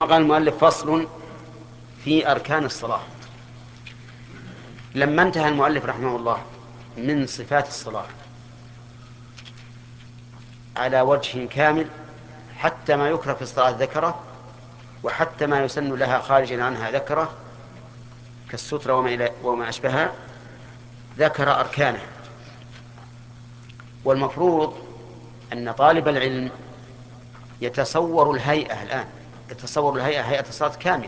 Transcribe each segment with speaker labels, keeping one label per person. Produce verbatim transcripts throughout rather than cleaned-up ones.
Speaker 1: قال المؤلف فصل في أركان الصلاة. لما انتهى المؤلف رحمه الله من صفات الصلاة على وجه كامل، حتى ما يكره في الصلاة ذكره، وحتى ما يسن لها خارجا عنها ذكره كالسترة وما, وما أشبهها، ذكر أركانه. والمفروض أن طالب العلم يتصور الهيئة الآن يتصور الهيئة هيئة الصلاة كاملة،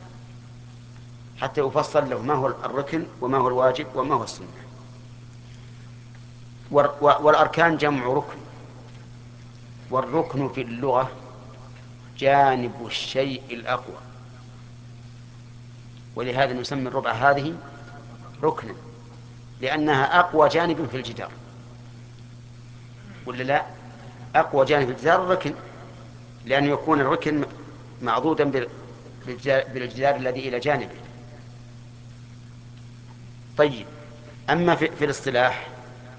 Speaker 1: حتى يفصل له ما هو الركن وما هو الواجب وما هو السنة. والأركان جمع ركن، والركن في اللغة جانب الشيء الأقوى، ولهذا نسمي الربع هذه ركنا، لأنها أقوى جانب في الجدار. ولا لا؟ أقوى جانب في الجدار الركن، لأن يكون الركن معضودا بالجدار الذي إلى جانبه. طيب، أما في, في الاصطلاح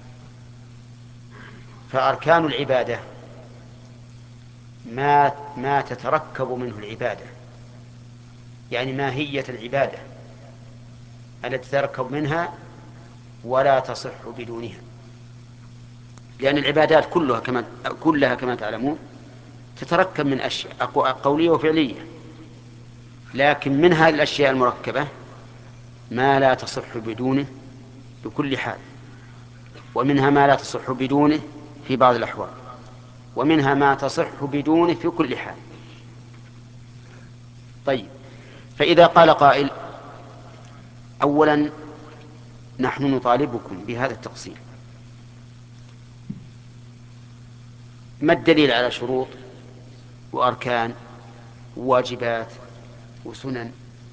Speaker 1: فأركان العبادة ما ما تتركب منه العبادة، يعني ماهية العبادة التي تتركب منها ولا تصح بدونها. لأن العبادات كلها كما كلها كما تعلمون تتركب من أشياء قولية وفعلية، لكن من هذه الأشياء المركبة ما لا تصح بدونه بكل حال، ومنها ما لا تصح بدونه في بعض الأحوال، ومنها ما تصح بدونه في كل حال. طيب، فإذا قال قائل: أولا نحن نطالبكم بهذا التقسيم، ما الدليل على شروط وأركان وواجبات وسنن؟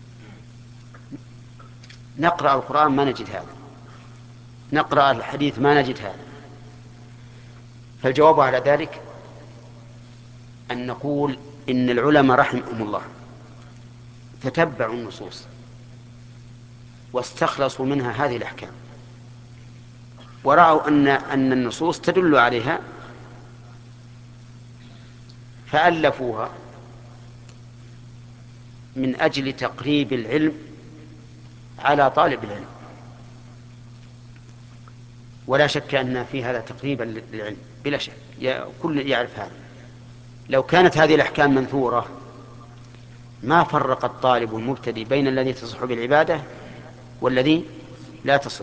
Speaker 1: نقرأ القرآن ما نجد هذا، نقرأ الحديث ما نجد هذا. فالجواب على ذلك أن نقول إن العلماء رحمهم الله تتبعوا النصوص واستخلصوا منها هذه الأحكام، ورأوا أن أن النصوص تدل عليها فألفوها من أجل تقريب العلم على طالب العلم. ولا شك أن في هذا تقريبا للعلم بلا شك، كل يعرف هذا. لو كانت هذه الأحكام منثورة ما فرق الطالب المبتدئ بين الذي تصح بالعبادة والذي لا تصح.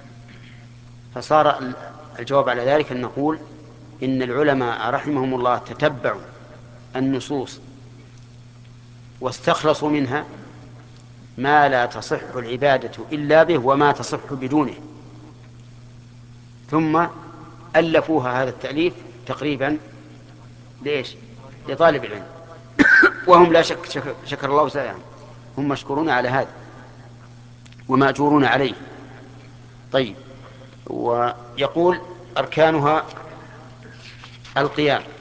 Speaker 1: فصار الجواب على ذلك أن نقول إن العلماء رحمهم الله تتبعوا النصوص واستخلصوا منها ما لا تصح العبادة إلا به وما تصح بدونه، ثم ألفوها هذا التأليف تقريبا ليش؟ لطالب العلم. وهم لا شك شكر, شكر الله سعيهم، هم مشكورون على هذا ومأجورون عليه. طيب، ويقول أركانها: القيام